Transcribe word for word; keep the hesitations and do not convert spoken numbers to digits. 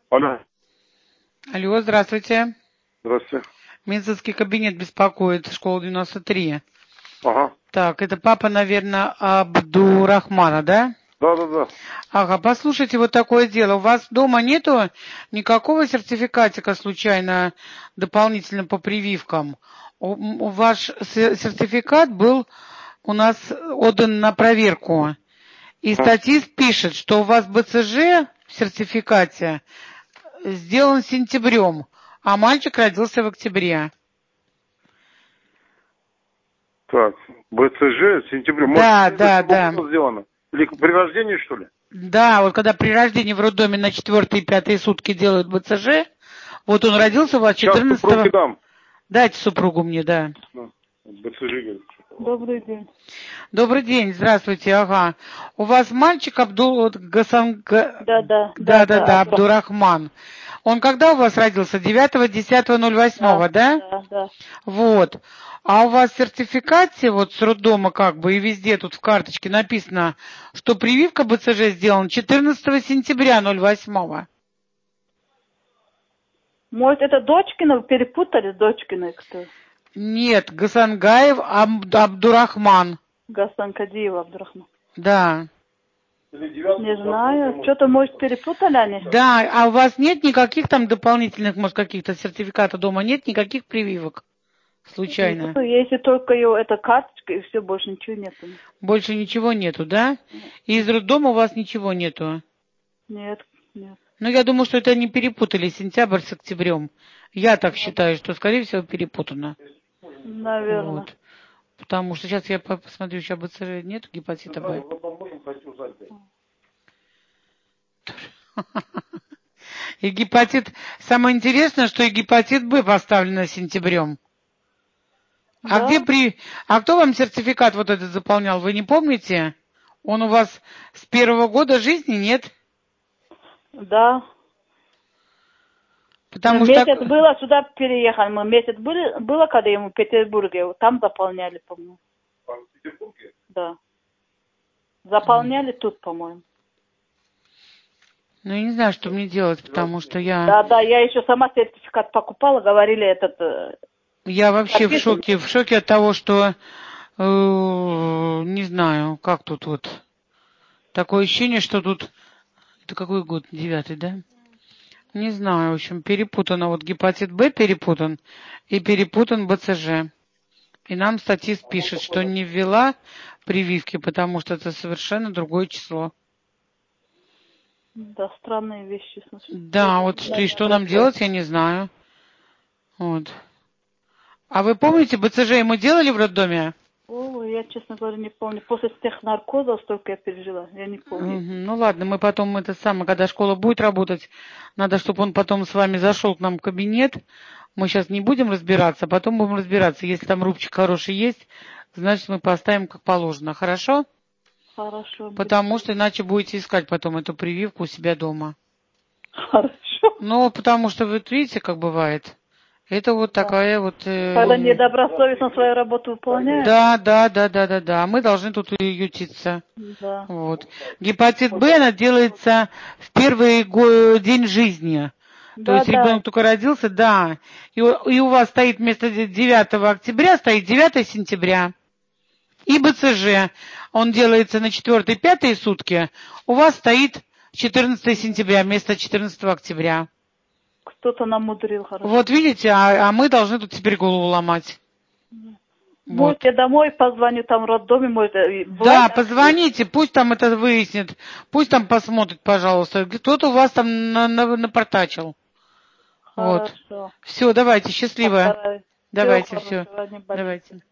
Алло. Алло, здравствуйте. Здравствуйте. Медицинский кабинет беспокоит, школа девяносто три. Ага. Так, это папа, наверное, Абдурахмана, да? Да, да, да. Ага, послушайте, вот такое дело. У вас дома нету никакого сертификатика случайно дополнительно по прививкам? У, у ваш сертификат был у нас отдан на проверку. И статист пишет, что у вас БЦЖ в сертификате сделан сентябрем, а мальчик родился в октябре. Так, БЦЖ в сентябре. Да, Может, да, это да. было сделано? Или при рождении, что ли? Да, вот когда при рождении в роддоме на четвертые и пятые сутки делают БЦЖ, вот он родился у вас Сейчас четырнадцатого. супруге дам. Дайте супругу мне, да. Ну, БЦЖ, говорит. Добрый день. Добрый день, здравствуйте, ага. У вас мальчик Абдул вот, Гасан... Да, да, да, да, да, да, да, Абдурахман. Он когда у вас родился? девятого десятого ноль восьмого, да? Да, да. Вот. А у вас в сертификате, вот с роддома как бы, и везде тут в карточке написано, что прививка БЦЖ сделана четырнадцатого сентября ноль восьмого. Может, это Дочкина, перепутали с Дочкиной кто? Нет, Гасангаев Аб- Абдурахман. Гасан Кадиев Абдурахман. Да. Не знаю, что-то, может, перепутали они? Да, а у вас нет никаких там дополнительных, может, каких-то сертификатов дома, нет никаких прививок? Случайно. Нету, если только ее, эта карточка, и все, больше ничего нету. Больше ничего нету, да? И из роддома у вас ничего нету? Нет, нет. Ну, я думаю, что это не перепутали сентябрь с октябрем. Я так считаю, что, скорее всего, перепутано. Наверное. Вот. Потому что сейчас я посмотрю, сейчас БЦЖ нету гепатита Б. И гепатит... Самое интересное, что и гепатит Б поставлено сентябрем. А Да? где при... А кто вам сертификат вот этот заполнял, вы не помните? Он у вас с первого года жизни, нет? Да. Потому месяц что... было, сюда переехали. Мы месяц были, было, когда ему в Петербурге, там заполняли, по-моему. В Петербурге? Да. Заполняли тут, по-моему. Ну, я не знаю, что мне делать, потому что я... Да, да, я еще сама сертификат покупала, говорили этот... Я вообще в записан. шоке, в шоке от того, что... Э, не знаю, как тут вот... Такое ощущение, что тут... Это какой год? Девятый, да? Не знаю, в общем, перепутано. Вот гепатит Б перепутан и перепутан БЦЖ. И нам статист пишет, что не ввела прививки, потому что это совершенно другое число. Да, странные вещи. Значит. Да, вот что, и что нам делать, я не знаю. Вот. А вы помните, БЦЖ ему делали в роддоме? О, я, честно говоря, не помню. После тех наркозов столько я пережила, я не помню. Угу. Ну ладно, мы потом это самое, когда школа будет работать, надо, чтобы он потом с вами зашел к нам в кабинет. Мы сейчас не будем разбираться, а потом будем разбираться. Если там рубчик хороший есть, значит, мы поставим как положено. Хорошо? Хорошо. Потому что иначе будете искать потом эту прививку у себя дома. Хорошо. Ну, потому что, вы видите, как бывает. Это вот Да. такая вот... Э... Когда недобросовестно свою работу выполняют. Да, да, да, да, да, да. Мы должны тут ютиться. Да. Вот. Гепатит Б, она делается в первый го- день жизни. То Да, есть да. ребенок только родился, да. И, и у вас стоит вместо девятого октября, стоит девятого сентября. И БЦЖ, он делается на четвёртые-пятые сутки, у вас стоит четырнадцатого сентября вместо четырнадцатого октября. Кто-то намудрил, хорошо. Вот видите, а, а мы должны тут теперь голову ломать. Может, Вот. я домой позвоню, там в роддоме, может... Да, позвоните, пусть там это выяснит, пусть там посмотрит, пожалуйста. Кто-то у вас там на, на, напортачил. Хорошо. Вот. Все, давайте, счастливо. Постараюсь. Давайте, Всего все. хорошего, не болейте. Давайте.